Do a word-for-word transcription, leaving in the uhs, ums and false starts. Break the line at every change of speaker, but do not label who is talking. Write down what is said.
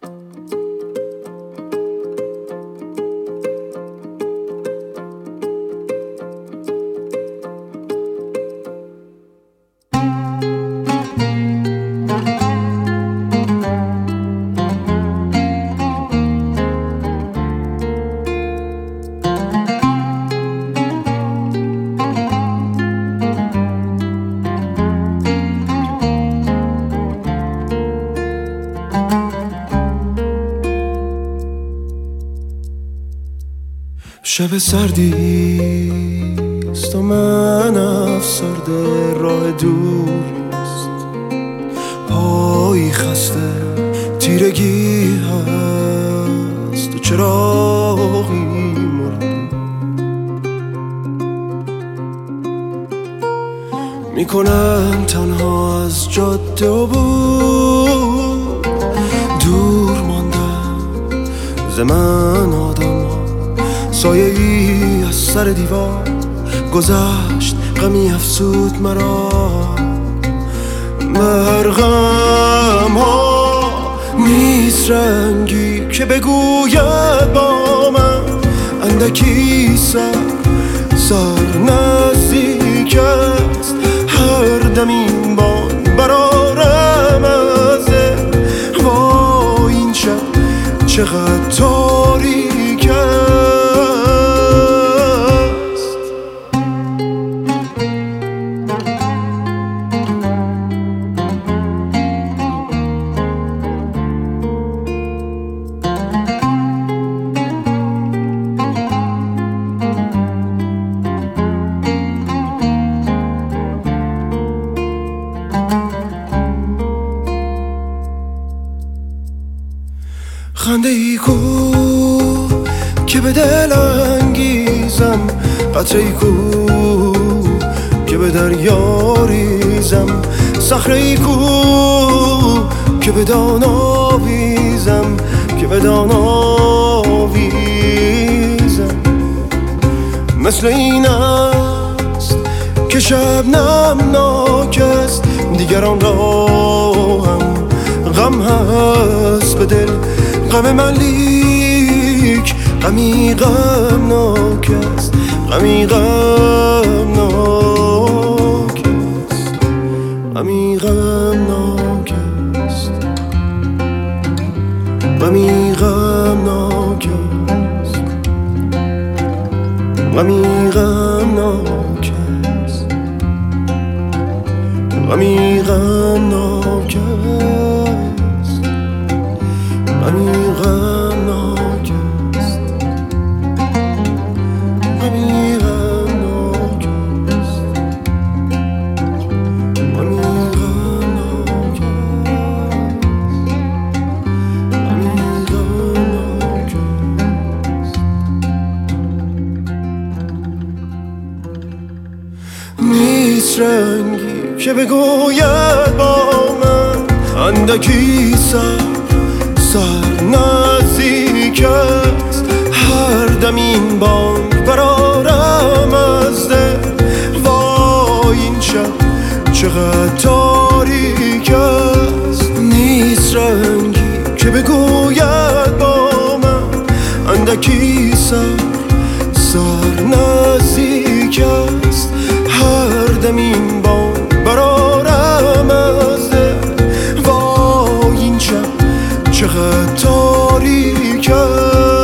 شب سردیست و من افسرده، راه دور نیست، پایی خسته، تیرگی هست و چراغی مرده. میکنم تنها از جاده و بود، دور ماندم ز من آدم ها، سایه ای از سر دیوار گذشت، غمی افسود مرا. مرغم ها نیست رنگی که بگوید با من، اندکی سر سر نزدیک است، هر دم این بان برارم از دل. وای این شب چقدر تاریک است. خنده ای کو که به دل انگیزم، قطره ای کو که به دریا ریزم، صخره ای کو که به دان آویزم، که به دان آویزم. مثل این است که شبنم ناک است، دیگران را هم غم هست به دل، غم من لیک غمی غمناک است، غمی غمناک است، غمی غمناک است، غمی غمناک است، غمی غمناک است، غمی غمناک است، غمی غمناک است، غمی غمناک است، غمی غمناک است، نیست رنگی که بگوید با من، اندکی سر سر نزدیک است، هر دم این بانگ برارم از دل. وای این شب چقدر تاریک است. نیست رنگی که بگوید با من، اندکی سر سر نزدیک است، هر دم این بانگ برارم از دل. وای این شب چقدر تاریک است.